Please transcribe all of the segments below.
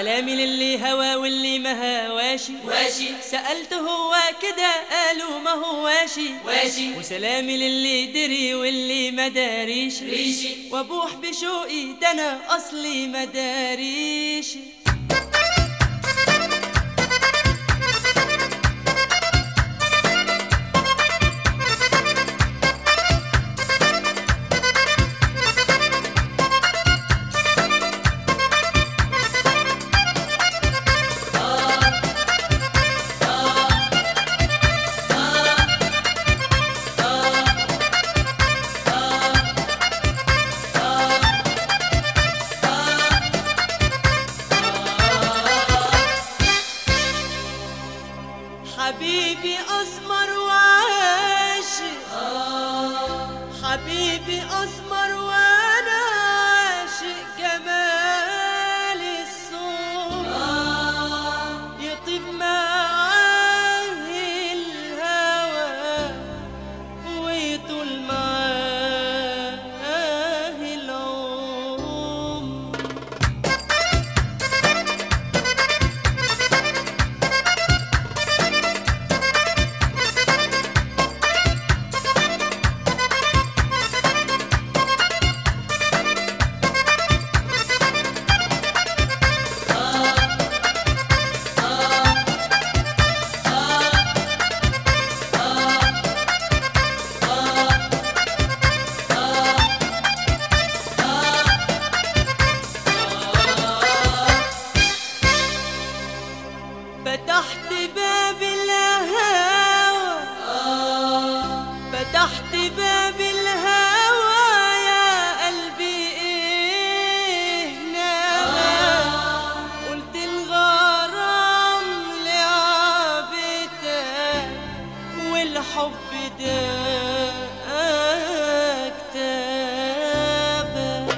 سلامي للي هوى واللي ما هواشي واشي، سألته هو كده قالوا ما هواشي واشي، وسلامي للي دري واللي ما داريش ريشي، وابوح بشوقي ده انا اصلي ما داريش. حبيبي أسمر وعاشق، حبيبي أسمر وأنا عاشق جمال الصوت، يطيب معاه الهوى ويطول معاه العمر. فتحت باب الهوى، فتحت باب الهوى يا قلبي ايه نام، قلت الغرام لعبتك والحب ده كتابك.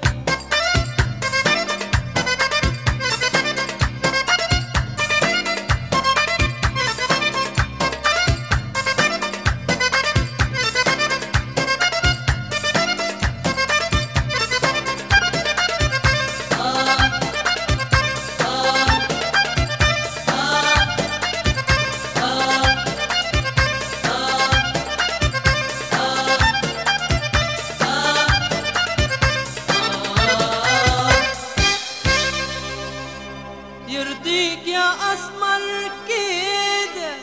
يرضيك يا أسمر كده،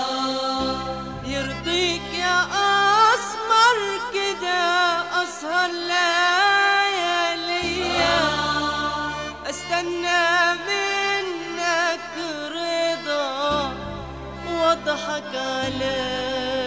يرضيك يا أسمر كده أسهر لياليا أستنى منك رضا واضحك عليك.